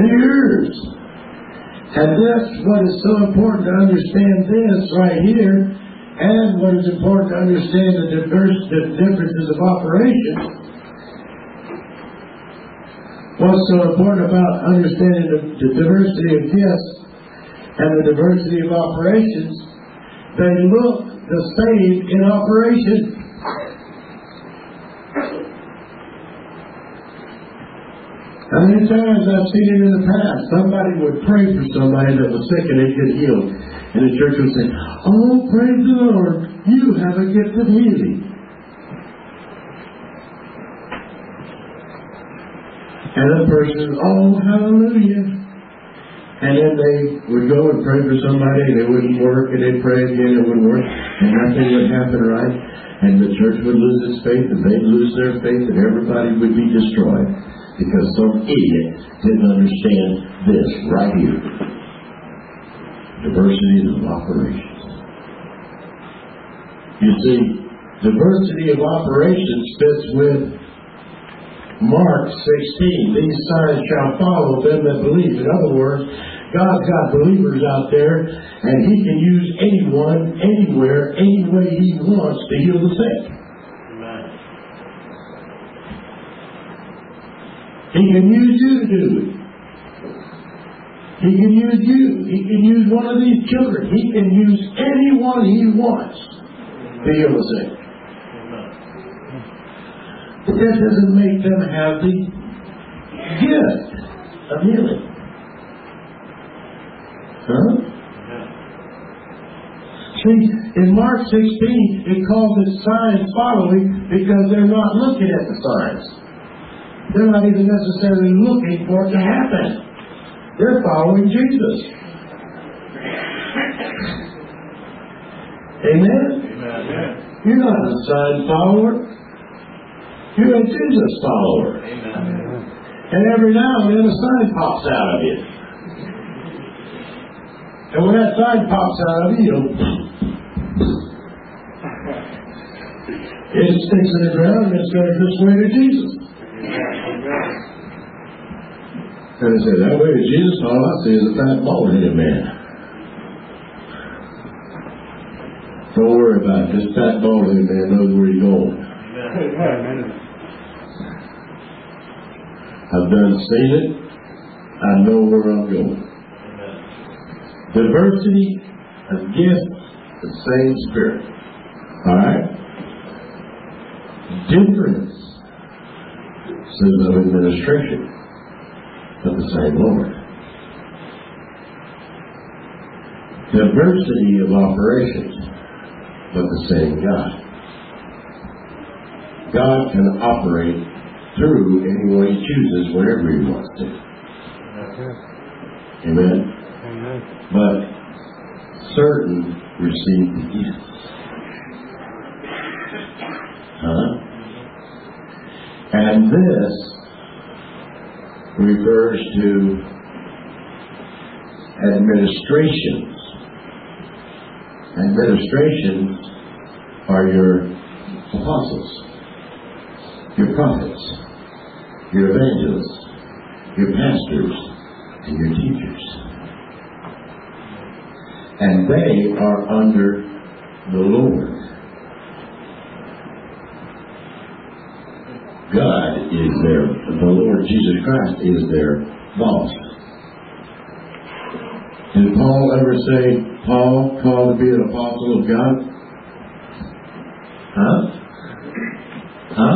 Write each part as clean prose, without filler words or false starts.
the ears. And that's what is so important to understand this right here, and what is important to understand the differences of operation. What's so important about understanding the diversity of gifts and the diversity of operations? They look the same in operation. How many times I've seen it in the past, somebody would pray for somebody that was sick and they'd get healed. And the church would say, "Oh, praise the Lord, you have a gift of healing." And the person, "Oh, hallelujah." And then they would go and pray for somebody and it wouldn't work, and they'd pray again, it wouldn't work, and nothing would happen right. And the church would lose its faith, and they'd lose their faith, and everybody would be destroyed. Because some idiot didn't understand this right here. Diversity of operations. You see, diversity of operations fits with Mark 16. These signs shall follow them that believe. In other words, God's got believers out there, and He can use anyone, anywhere, any way He wants to heal the sick. He can use you to do it. He can use you. He can use one of these children. He can use anyone He wants to heal the sick. But that doesn't make them have the gift of healing. Huh? See, in Mark 16, it calls it signs following because they're not looking at the signs. They're not even necessarily looking for it to happen. They're following Jesus. Amen? Amen. You're not a sign follower. You're a Jesus follower. Amen. And every now and then a sign pops out of you. And when that sign pops out of you, it sticks in the ground and it's going to this way to Jesus. And I said, that way to Jesus, all I see is a fat bald-headed man. Don't worry about it. This fat bald-headed man knows where he's going. I've done seen it. I know where I'm going. Diversity of gifts, the same Spirit. Alright? Difference of administration, but the same Lord. Diversity of operations, but the same God. God can operate through any way He chooses, wherever He wants to. Amen? Amen. But certain receive the gifts. Huh? And this refers to administrations. Administrations are your apostles, your prophets, your evangelists, your pastors, and your teachers. And they are under the Lord. God is the Lord Jesus Christ is their boss. Did Paul ever say, Paul called to be an apostle of God? Huh? Huh?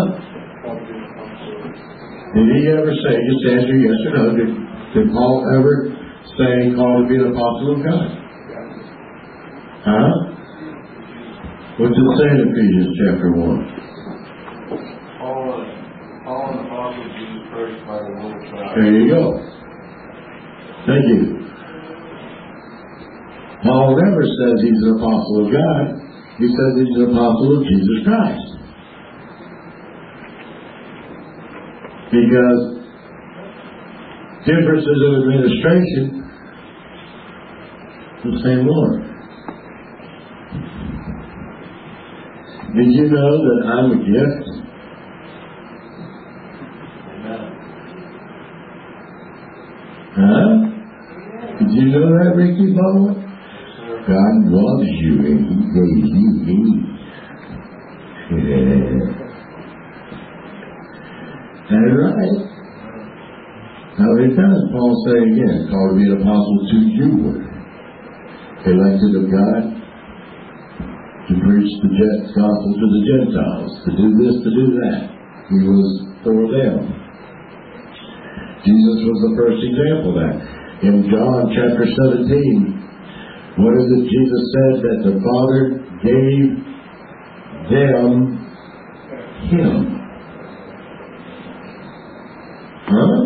Did he ever say, just answer yes or no, did Paul ever say, called to be an apostle of God? Huh? What's it say in Ephesians chapter 1? There you go. Thank you. Paul never says he's an apostle of God. He says he's an apostle of Jesus Christ. Because differences of administration, the same Lord. Did you know that I'm a gift? Huh? Did you know that, Ricky Bowen? God loves you and He gave you me. Yeah. That's right. How many times Paul say again, called to be an apostle to you, elected of God, to preach the gospel to the Gentiles, to do this, to do that. He was for them. Jesus was the first example of that. In John chapter 17, what is it Jesus said? That the Father gave them Him. Huh?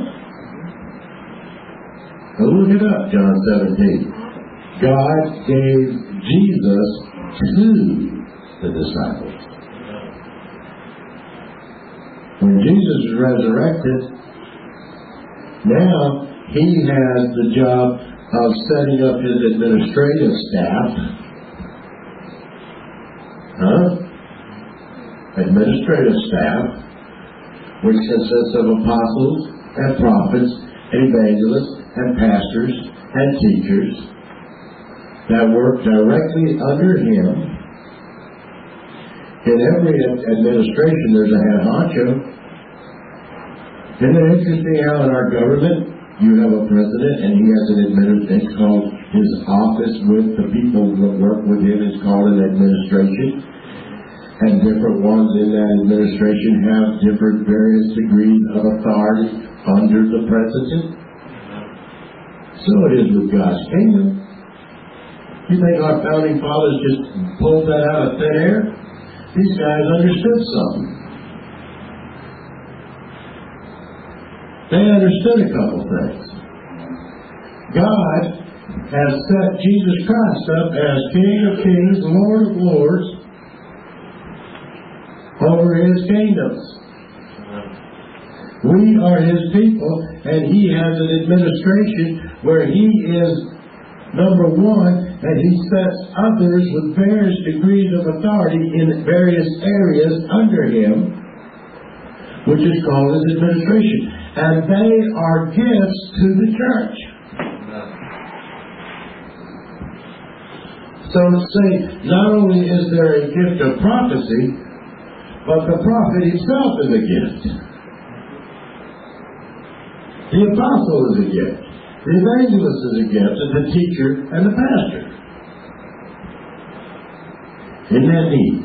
Now look it up, John 17. God gave Jesus to the disciples. When Jesus was resurrected, now He has the job of setting up His administrative staff. Administrative staff, which consists of apostles and prophets and evangelists and pastors and teachers that work directly under Him. In every administration there's a head honcho. Isn't it interesting how in our government you have a president and he has an administration? It's called his office with the people that work with him. It's called an administration. And different ones in that administration have different various degrees of authority under the president. So it is with God's kingdom. You think our founding fathers just pulled that out of thin air? These guys understood something. They understood a couple things. God has set Jesus Christ up as King of Kings, Lord of Lords, over His kingdoms. We are His people, and He has an administration where He is number one, and He sets others with various degrees of authority in various areas under Him, which is called His administration. And they are gifts to the church. So to say, not only is there a gift of prophecy, but the prophet himself is a gift. The apostle is a gift. The evangelist is a gift, and the teacher and the pastor. Isn't that neat?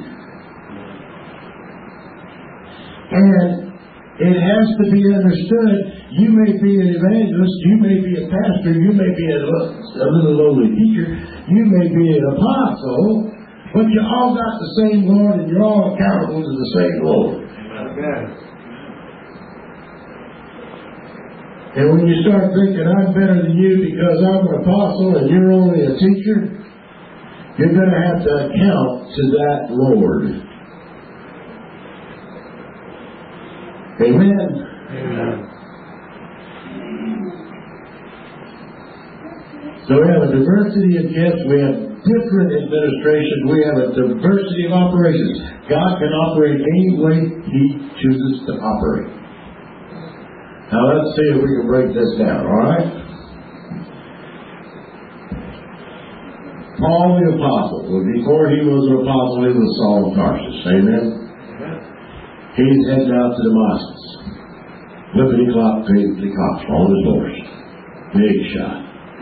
And it has to be understood, you may be an evangelist, you may be a pastor, you may be a little lowly teacher, you may be an apostle, but you all got the same Lord and you're all accountable to the same Lord. Amen. And when you start thinking, I'm better than you because I'm an apostle and you're only a teacher, you're going to have to account to that Lord. Amen. Amen. So we have a diversity of gifts, we have different administrations, we have a diversity of operations. God can operate any way He chooses to operate. Now let's see if we can break this down, alright? Paul the Apostle, before he was an apostle, he was Saul of Tarsus. Amen? He's heading out to Damascus. Flippity-clop, cop on his horse. Big shot.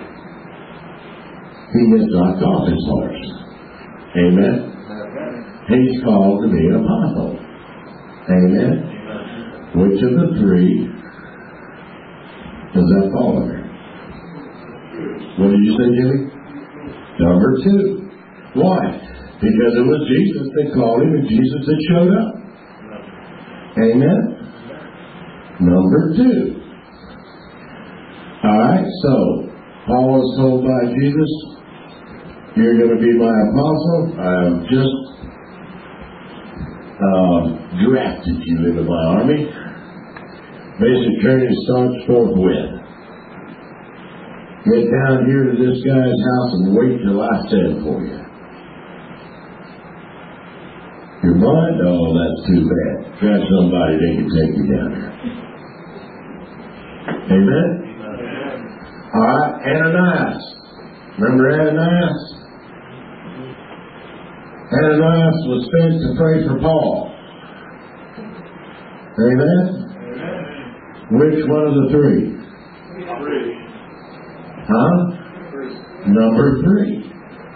He gets knocked off his horse. Amen? He's called to be an apostle. Amen? Which of the three does that fall under? What did you say, Jimmy? Number 2. Why? Because it was Jesus that called him and Jesus that showed up. Amen? Number 2. Alright, so Paul was told by Jesus, you're going to be my apostle. I've just drafted you into my army. Basic training starts forthwith. Get down here to this guy's house and wait till I send for you. Your mind? Oh, that's too bad. Grab somebody, they can take you down there. Amen? Alright, Ananias. Remember Ananias? Ananias was sent to pray for Paul. Amen? Which one of the three? Huh? Number 3.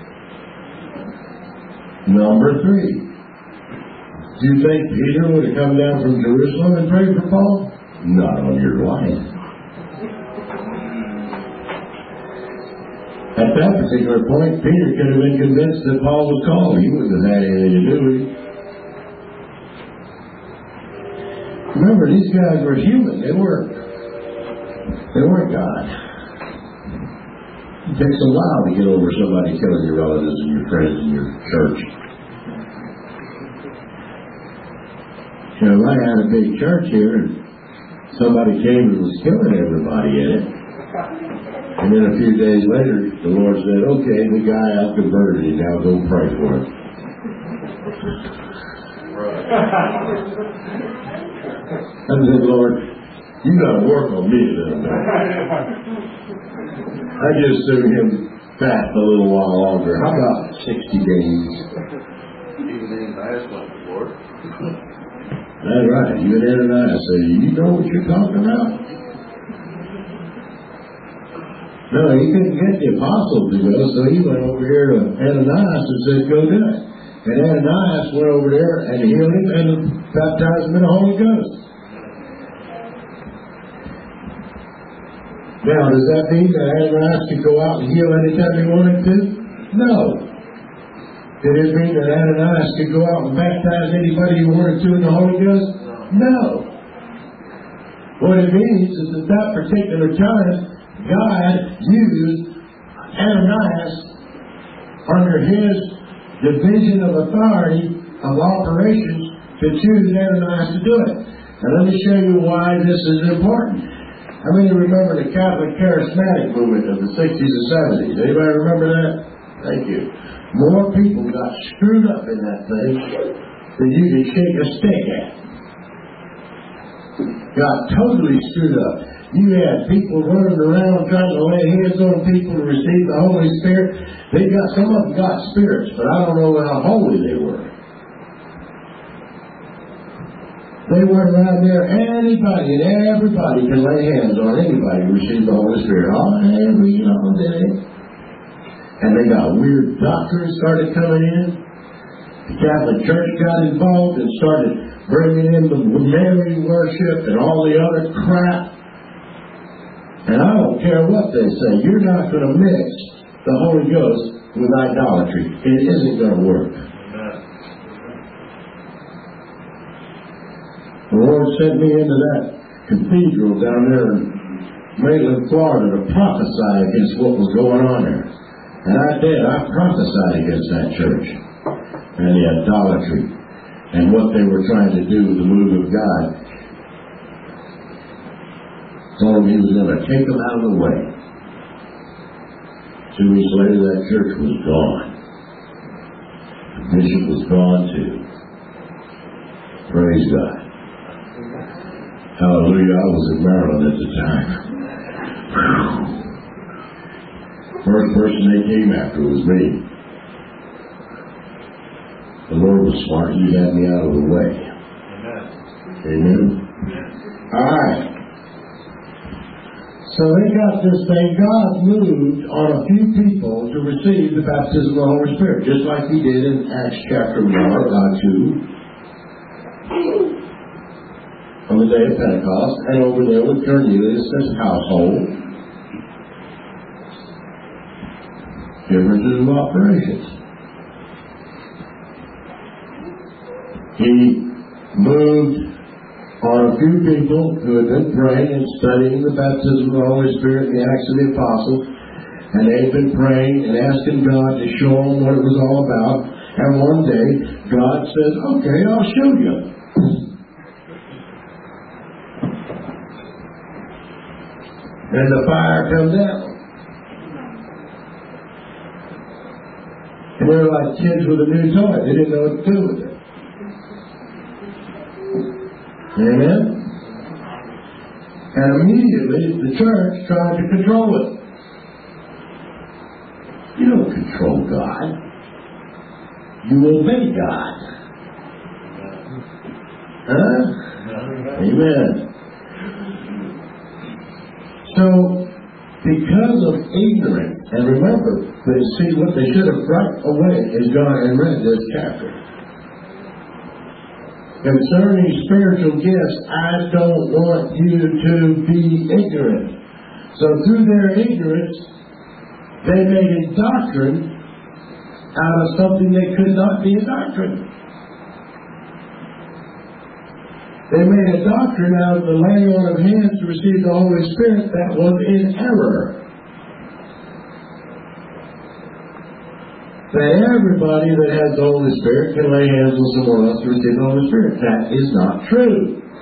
Number 3. Do you think Peter would have come down from Jerusalem and prayed for Paul? Not on your life. At that particular point, Peter could have been convinced that Paul was called. He wouldn't have had anything to do with it. Remember, these guys were human. They weren't God. It takes a while to get over somebody killing your relatives and your friends and your church. You know, I had a big church here, and somebody came and was killing everybody in it. And then a few days later, the Lord said, okay, the guy I've converted him, now go pray for him. I said, Lord, you got to work on me a little bit. I just threw him fast a little while longer. How about 60 days? Even Ananias went to the Lord. That's right. You and Ananias say, you know what you're talking about? No, he couldn't get the apostles to go, so he went over here to Ananias and said, go do it. And Ananias went over there and healed him and baptized him in the Holy Ghost. Now, does that mean that Ananias could go out and heal anytime he wanted to? No. Did it mean that Ananias could go out and baptize anybody he wanted to in the Holy Ghost? No. What it means is at that particular time, God used Ananias under his division of authority of operations to choose Ananias to do it. And let me show you why this is important. How many remember the Catholic Charismatic movement of the 60s and 70s? Anybody remember that? Thank you. More people got screwed up in that thing than you can shake a stick at. Got totally screwed up. You had people running around trying to lay hands on people to receive the Holy Spirit. Some of them got spirits, but I don't know how holy they were. They went around there, anybody and everybody can lay hands on anybody to receive the Holy Spirit. Oh, every, did it. And they got weird doctrines started coming in. The Catholic Church got involved and started bringing in the Mary worship and all the other crap. And I don't care what they say. You're not going to mix the Holy Ghost with idolatry. It isn't going to work. The Lord sent me into that cathedral down there in Maitland, Florida to prophesy against what was going on there. And I did. I prophesied against that church and the idolatry and what they were trying to do with the move of God. Told him he was going to take them out of the way. 2 weeks later, that church was gone. The bishop was gone too. Praise God. Hallelujah. I was in Maryland at the time. First person they came after was me. The Lord was smart. He had me out of the way. Amen. All right. So they got this thing. God moved on a few people to receive the baptism of the Holy Spirit, just like He did in Acts chapter 2. On the day of Pentecost, and over there with Cornelius' household. Differences of operations. He moved on a few people who had been praying and studying the baptism of the Holy Spirit in the Acts of the Apostles, and they had been praying and asking God to show them what it was all about. And one day, God says, okay, I'll show you. And the fire comes down. And they were like kids with a new toy. They didn't know what to do with it. Amen? And immediately the church tried to control it. control God. You obey God. Huh? Amen. So, because of ignorance, and remember, see what they should have right away is gone and read this chapter. Concerning spiritual gifts, I don't want you to be ignorant. So through their ignorance, they made a doctrine out of something that could not be a doctrine. They made a doctrine out of the laying on of hands to receive the Holy Spirit that was in error. That everybody that has the Holy Spirit can lay hands on someone else to receive the Holy Spirit. That is not true.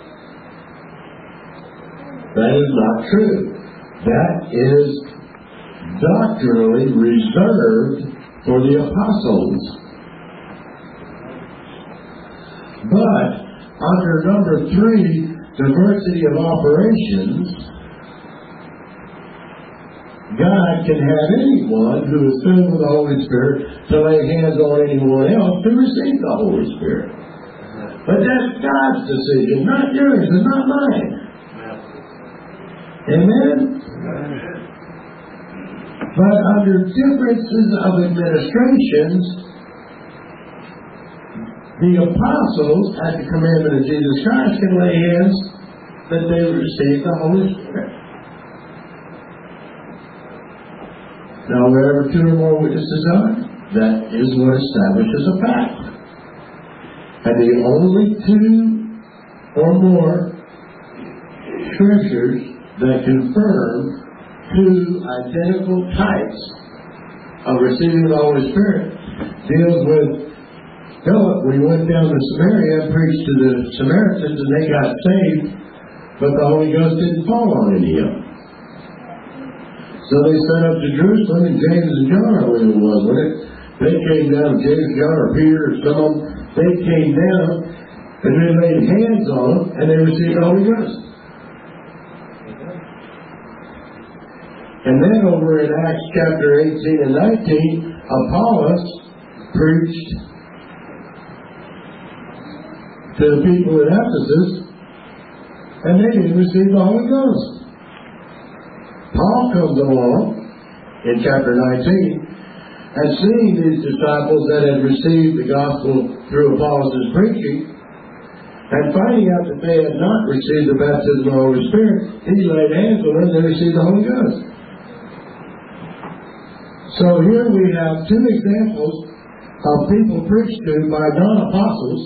That is not true. That is doctrinally reserved for the apostles. But under number 3, diversity of operations, God can have anyone who is filled with the Holy Spirit to lay hands on anyone else to receive the Holy Spirit. But that's God's decision, not yours and not mine. Amen? But under differences of administrations, the apostles, at the commandment of Jesus Christ, can lay hands that they receive the Holy Spirit. Now, wherever 2 or more witnesses are, that is what establishes a fact. And the only 2 or more scriptures that confirm 2 identical types of receiving the Holy Spirit deals with Philip when he went down to Samaria and preached to the Samaritans and they got saved, but the Holy Ghost didn't fall on any of them. So they sent up to Jerusalem, and James and John, I believe it was, when they came down, James and John or Peter or some of them, they came down and they laid hands on them and they received the Holy Ghost. And then over in Acts chapter 18 and 19, Apollos preached to the people in Ephesus, and they didn't receive the Holy Ghost. Paul comes along in chapter 19, and seeing these disciples that had received the gospel through Apollos' preaching, and finding out that they had not received the baptism of the Holy Spirit, he laid hands on them and they received the Holy Ghost. So here we have 2 examples of people preached to by non-apostles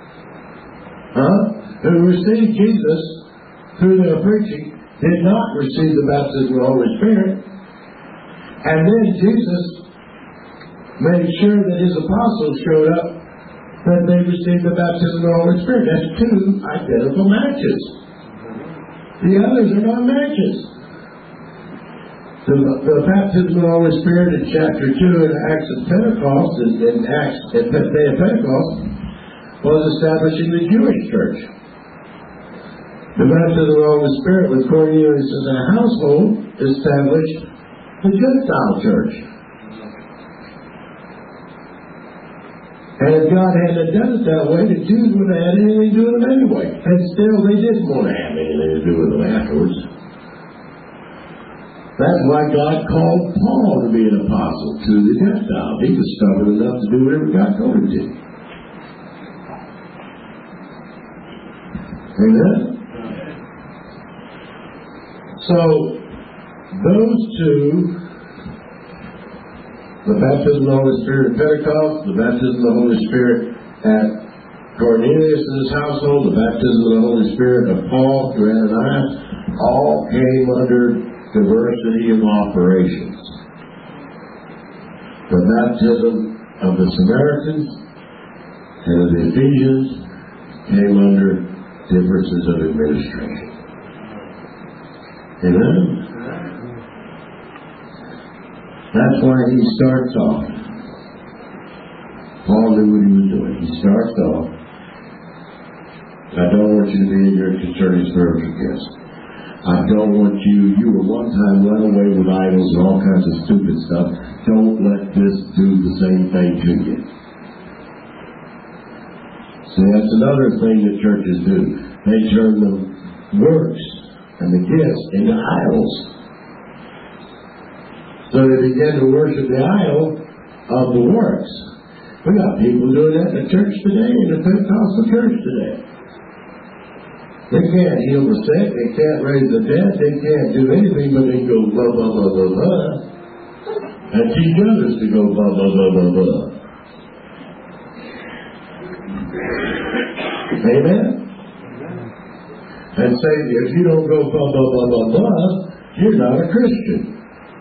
who received Jesus through their preaching, did not receive the baptism of the Holy Spirit, and then Jesus made sure that his apostles showed up that they received the baptism of the Holy Spirit. That's 2 identical matches. The others are not matches. The baptism of the Holy Spirit in chapter 2 in Acts of Pentecost, in Acts at the day of Pentecost, was establishing the Jewish church. The baptism of the Holy Spirit with Cornelius as a household established the Gentile church. And if God hadn't done it that way, the Jews wouldn't have had anything to do with them anyway. And still, they didn't want to have anything to do with them afterwards. That's why God called Paul to be an apostle to the Gentiles. He was stubborn enough to do whatever God told him to. Amen? So, those 2, the baptism of the Holy Spirit at Pentecost, the baptism of the Holy Spirit at Cornelius' household, the baptism of the Holy Spirit of Paul through Ananias, all came under diversity of operations. The baptism of the Samaritans and of the Ephesians came under differences of administration. Amen? That's why he starts off. Paul knew what he was doing. He starts off, I don't want you to be ignorant concerning spiritual gifts. I don't want you were one time run away with idols and all kinds of stupid stuff. Don't let this do the same thing to you. See, that's another thing that churches do. They turn the works and the gifts into idols. So they begin to worship the idol of the works. We got people doing that in the church today, in the Pentecostal church today. They can't heal the sick, they can't raise the dead, they can't do anything but they go blah, blah, blah, blah, blah, and teach others to go blah, blah, blah, blah, blah. Amen? And say, if you don't go blah, blah, blah, blah, blah, you're not a Christian.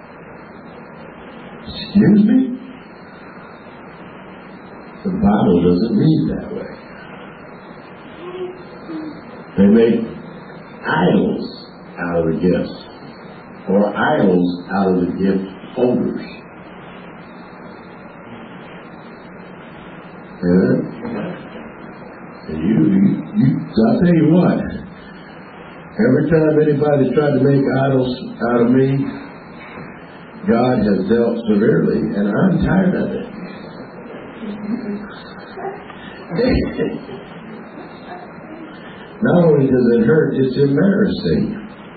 Excuse me? The Bible doesn't read that way. They make idols out of the gifts, or idols out of the gift holders. And I'll tell you what, every time anybody's tried to make idols out of me, God has dealt severely, and I'm tired of it. Not only does it hurt, it's embarrassing.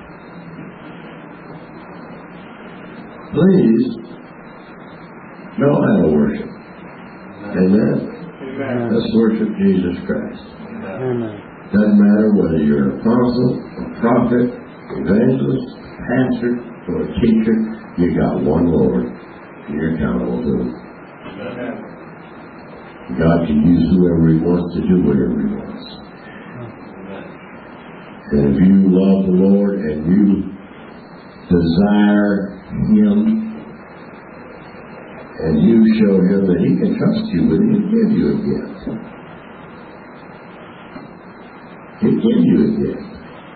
Please, no idol worship. Amen? Amen. Let's worship Jesus Christ. Amen. Doesn't matter whether you're an apostle, a prophet, evangelist, pastor, or a teacher, you got one Lord, and you're accountable to Him. Amen. God can use whoever He wants to do whatever He wants. And if you love the Lord and you desire Him, and you show Him that He can trust you with it, He'll give you a gift. He'll give you a gift.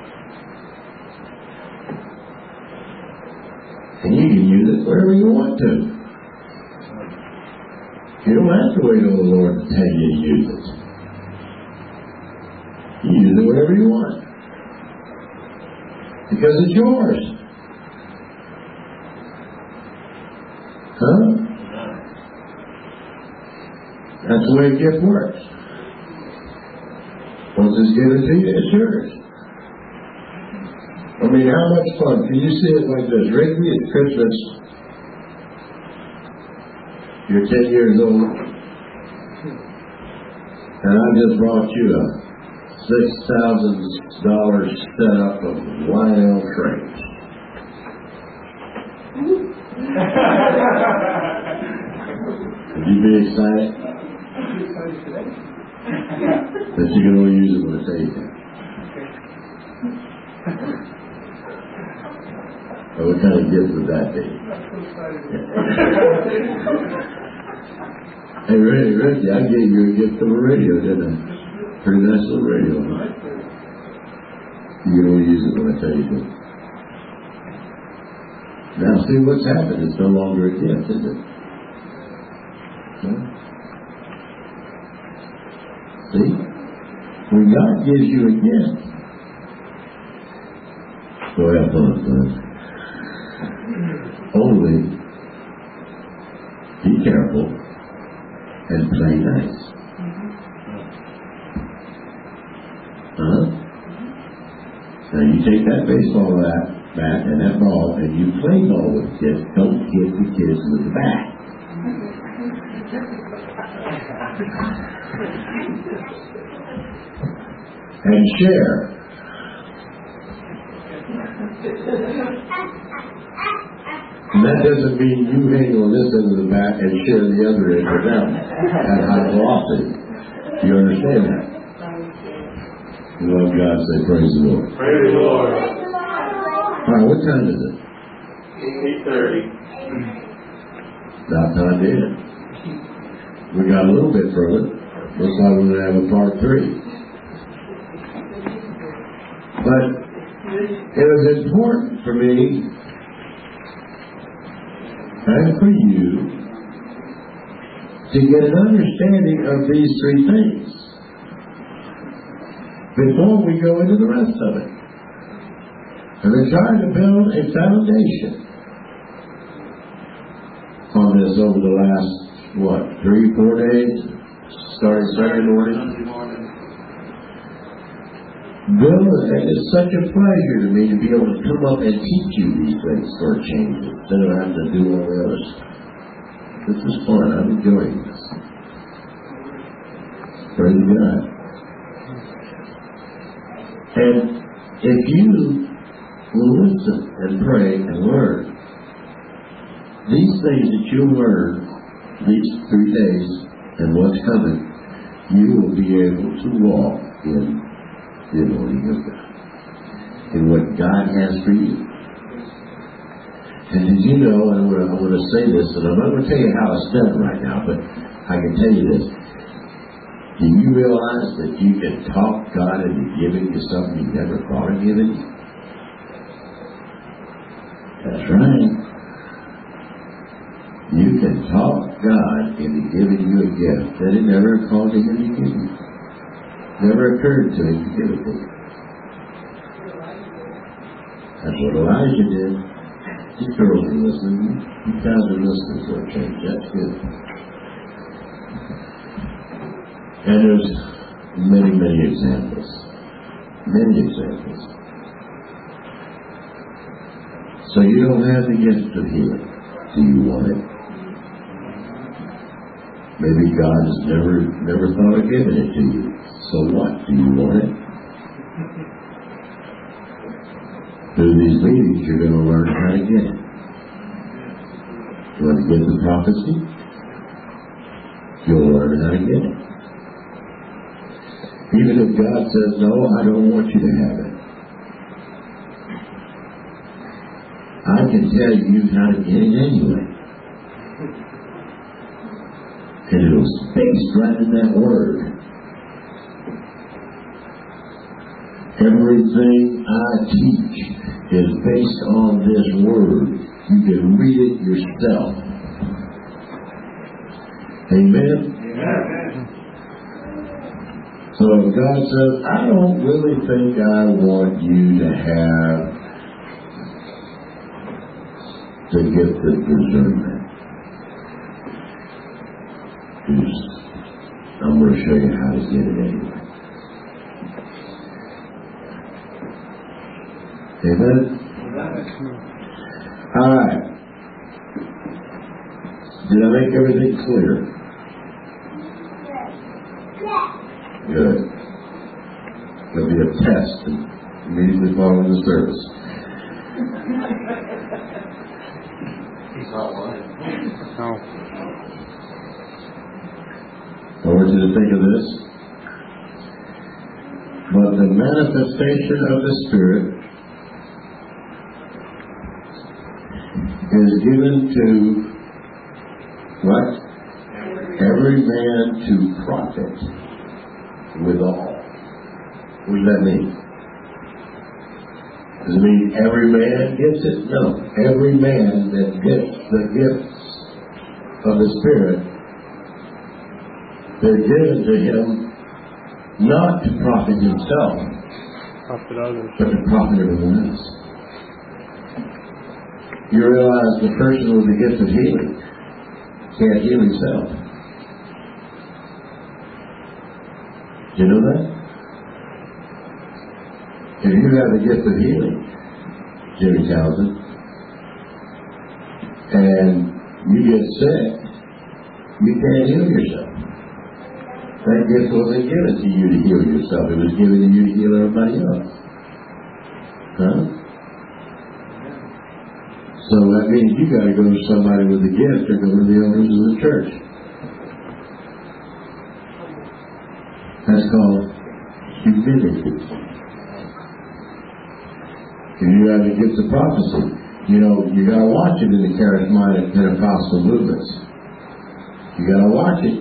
And you can use it wherever you want to. You don't have to wait on the Lord to tell you to use it. You use it wherever you want. Because it's yours. Huh? That's the way a gift works. Once it's given to you, it's yours. I mean, how much fun? Can you see it like this? Rigby, it's Christmas. You're 10 years old. And I just brought you a $6,000 setup of Lionel trains. Would you be excited? That you can only use it when I tell you to. What kind of gift would that be? Hey, Ricky, I gave you a gift of a radio, didn't I? Pretty nice little radio, huh? You can only use it when I tell you to. Now, see what's happened. It's no longer a gift, is it? Huh? See? When God gives you a gift, go have fun, son. Only be careful and play nice. Huh? Now you take that baseball bat and that ball and you play ball with the kids. Don't hit the kids with the bat. And share. And that doesn't mean you hang on this end of the bat and share the other end with them. That's how it often. You understand that? You love God, say praise the Lord. Praise the Lord. Alright, what time is it? 8:30. About time to end. We got a little bit further. Looks like we're going to have a part 3. But it was important for me and for you to get an understanding of these 3 things before we go into the rest of it. And they're trying to build a foundation on this over the last, 3-4 days? Starting Sunday morning? Bill, it is such a pleasure to me to be able to come up and teach you these things for a change instead of having to do all the others. This is fun. I'm enjoying this. Praise God. And if you will listen and pray and learn these things that you'll learn these 3 days and what's coming, you will be able to walk in the anointing of God, in what God has for you. And did you know, and I want to say this, and I'm not going to tell you how it's done right now, but I can tell you this. Do you realize that you can talk God into giving you something you never thought of giving you? That's right. You can talk God into giving you a gift that it never called to him to give you. Never occurred to him to give it to you. That's what Elijah did. These girls are listening. You guys are listening for a change. That's good. And there's many, many examples. Many examples. So you don't have the gift of healing. Do you want it? Maybe God has never thought of giving it to you. So what? Do you want it? Through these meetings, you're going to learn how to get it. You want to get the prophecy? You'll learn how to get it. Even if God says, no, I don't want you to have it. I can tell you how to get it anyway. And it was based right in that word. Everything I teach is based on this word. You can read it yourself. Amen? Amen. So if God says, I don't really think I want you to have the gift of discernment, I'm going to show you how to get it anyway. Amen? All right. Did I make everything clear? Good. There'll be a test immediately following the service. He's not lying. No. I want you to think of this. But the manifestation of the Spirit is given to what? Every man to profit withal. What does that mean? Does it mean every man gets it? No. Every man that gets the gifts of the Spirit, they're given to him not to profit himself, Profit others. but to profit everyone else. You realize the person with the gift of healing can't heal himself. Do you know that? If you have the gift of healing, Jimmy Townsend, and you get sick, you can't heal yourself. That gift wasn't given to you to heal yourself. It was given to you to heal everybody else. Huh? So that means you got to go to somebody with a gift or go to the elders of the church. That's called humility. If you have the gift of prophecy, you got to watch it in the charismatic Pentecostal movements. You got to watch it.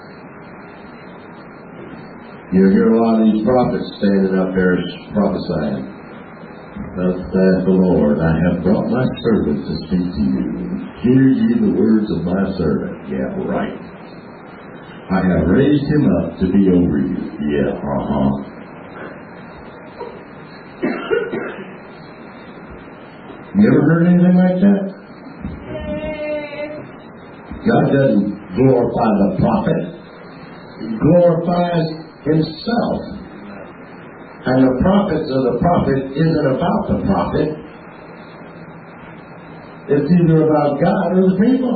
You hear a lot of these prophets standing up there prophesying. Thus saith the Lord, I have brought my servant to speak to you. Hear ye the words of my servant. Yeah, right. I have raised him up to be over you. Yeah, You ever heard anything like that? God doesn't glorify the prophet. He glorifies himself. And the prophets of the prophet isn't about the prophet. It's either about God or the people.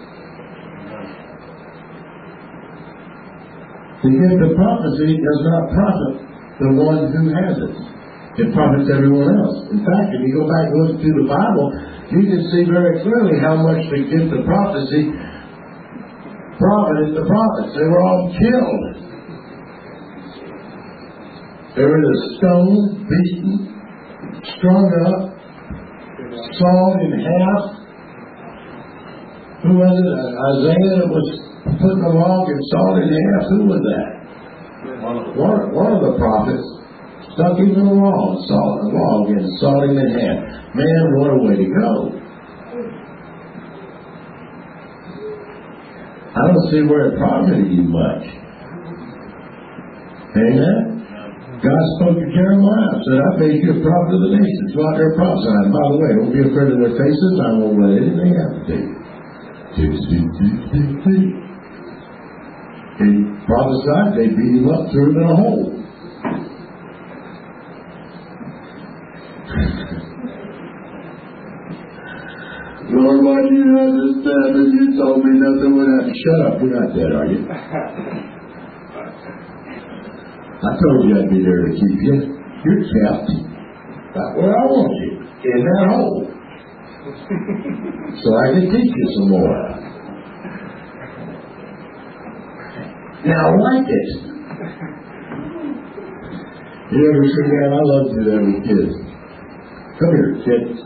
The gift of prophecy does not profit the one who has it. It profits everyone else. In fact, if you go back and look through the Bible, you can see very clearly how much the gift of prophecy profited the prophets. They were all killed. They were either stoned, beaten, strung up, sawed in half. Who was it? Isaiah that was put in a log and sawed in half. Who was that? One of the prophets stuck him in a log and sawed him in half. Man, what a way to go. I don't see where it profited you much. Amen? God spoke to Jeremiah, said, I made you a prophet of the nations. Go out there and prophesy. And by the way, don't be afraid of their faces. I won't let anything happen to you. He prophesied, they beat him up, threw him in a hole. Lord, why do you understand that you told me nothing would happen? Shut up, you're not dead, are you? I told you I'd be there to keep you. You're kept right where I want you, in that hole. So I can teach you some more. Now like it. You ever see that? I love to do that with kids. Come here, kids.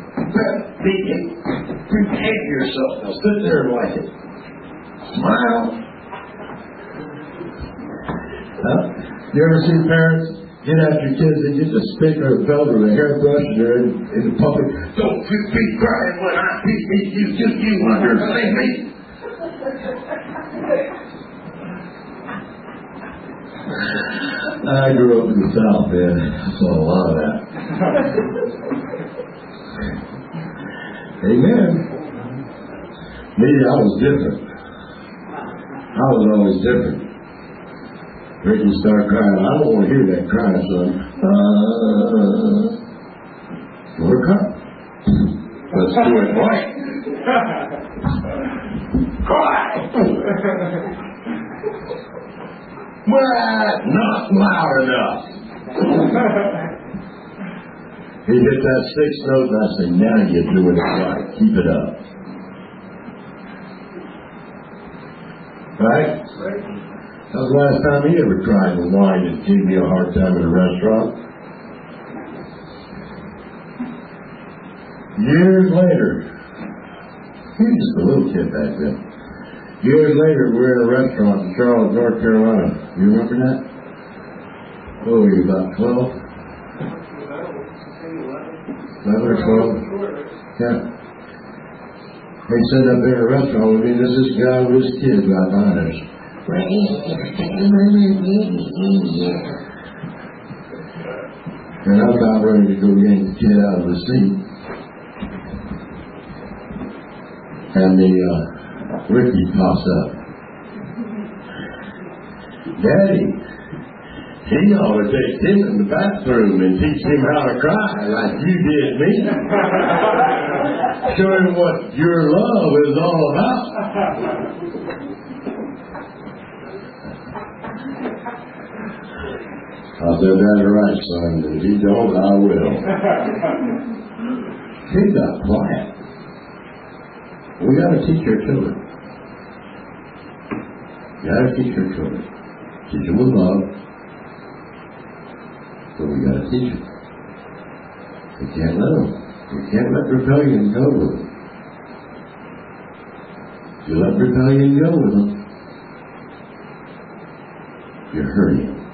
Behave yourself. Now sit there and like it. Smile. Huh? You ever see parents get after kids and get the stick or a belt or a hairbrush and they're in the public? Don't you be crying when I beat you understand me? I grew up in the South, man. I saw a lot of that. Amen. Maybe I was different. I was always different. Ricky started crying. I don't want to hear that crying, son. We're crying. Let's do it right. Cry. Well, not loud enough. He hit that sixth note and I said, now you're doing it right. Keep it up. Right? That was the last time he ever cried and whined and gave me a hard time in a restaurant. Years later, he was just a little kid back then. Years later, we were in a restaurant in Charlotte, North Carolina. You remember that? Oh, you were about 12? 11 or 12? Yeah. They set up in a restaurant with me. There's this guy with his kid right behind us. And I'm about ready to go yank the kid out of the seat. And Ricky pops up. Daddy, he ought to take him in the bathroom and teach him how to cry like you did me. Show him what your love is all about. I said, that's right, son. If he don't, I will. He got quiet. We got to teach our children. You got to teach our children. Teach them with love. But we got to teach them. We can't let them. We can't let rebellion go with them. If you let rebellion go with them, you're hurting them.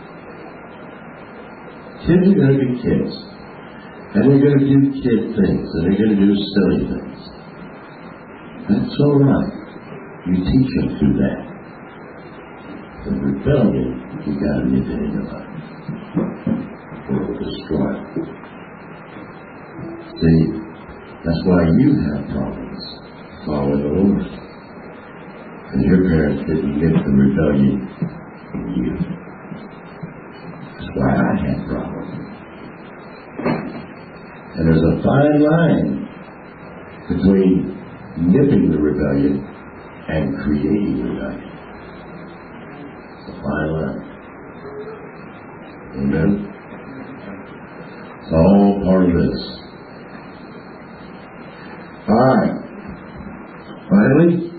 Kids are going to be kids. And they're going to do kid things. And they're going to do silly things. That's all right. You teach them through that. The rebellion, you got to nip it in the bud. Or it'll destroy them. See, That's why you have problems following the Lord. Because your parents didn't nip the rebellion in you. That's why I had problems. And there's a fine line between nipping the rebellion and creating rebellion. It's a fine line. Amen? It's all part of this. Alright. Finally,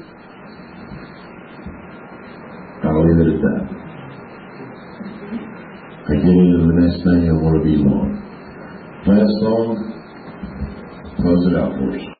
I'll leave it at that. I get into the next thing, I want to be long. Last song, close it out for us.